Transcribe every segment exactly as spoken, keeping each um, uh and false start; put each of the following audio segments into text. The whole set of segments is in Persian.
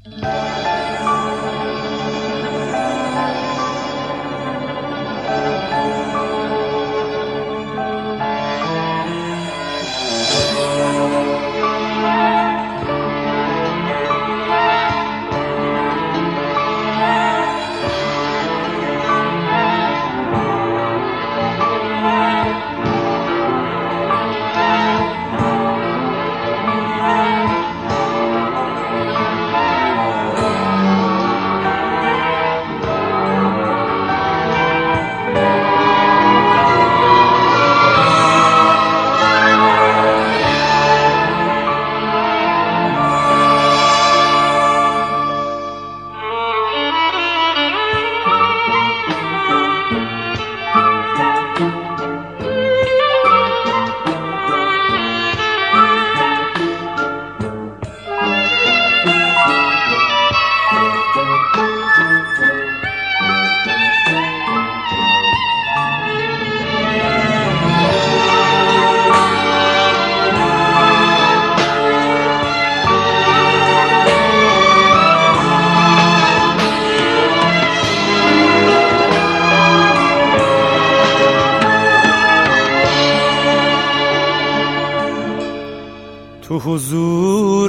تو حضور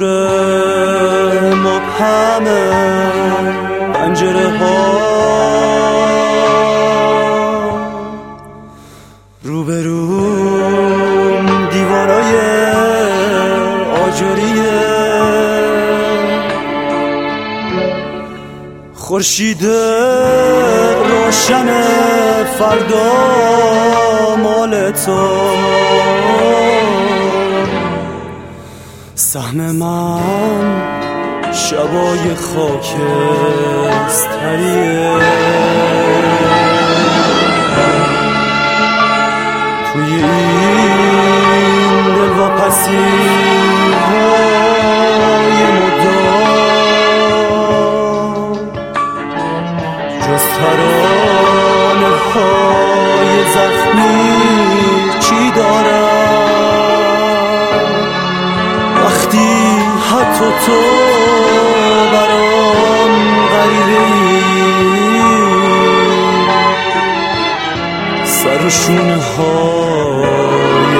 مبهم پنجره ها روبروم دیوارای آجریه خورشید روشن فردا مال تو سهم من شبای خاکستریه توی این دلواپسی های مدام جز ترانه های زخمی چی دارم وقتی حتی تو برام غریبه‌ای سر و شونه های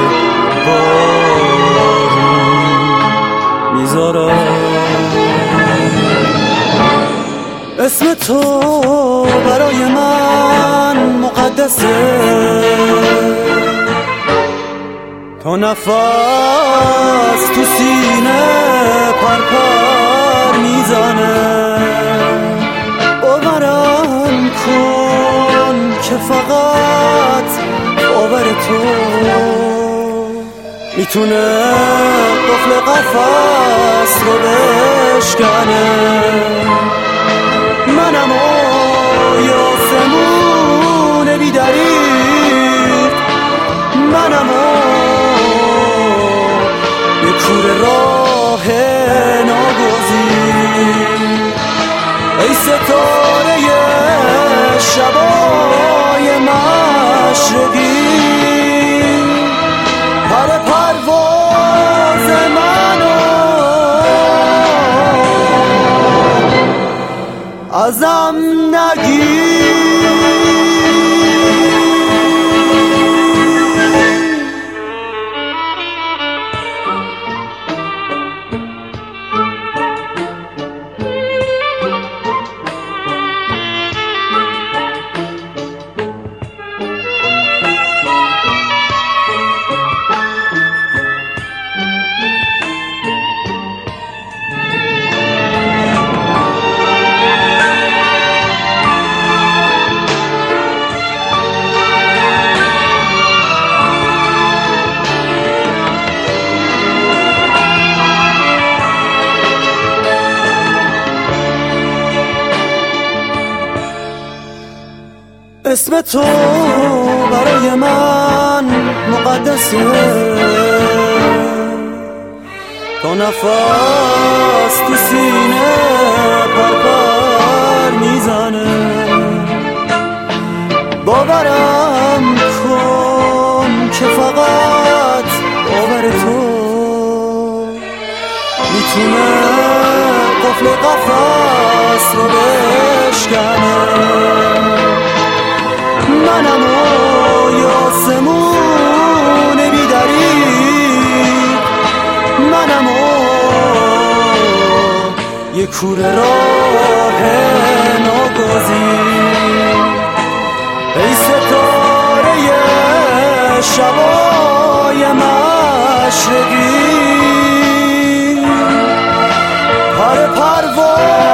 بارون میذارم اسم تو برای من مقدسه تا نفس تو سینه پرپر میزنه باورم کن که فقط باور تو میتونه قفل قفس رو بشکنه منم و یاسمون بی‌دریغ منم و یه کوره راه ناگزیر ای ستاره شبای مشرقی پر پرواز منو ازم نگیر اسم تو برای من مقدسه تا نفس تو سینه پرپر میزنه باورم کن که فقط باور تو میتونه قفل قفص رو بشکنه. منم و یاسمون بیدری، منم و یه کوره راه ناگزیر. ای ستاره شبای مشرقی، پر پرواز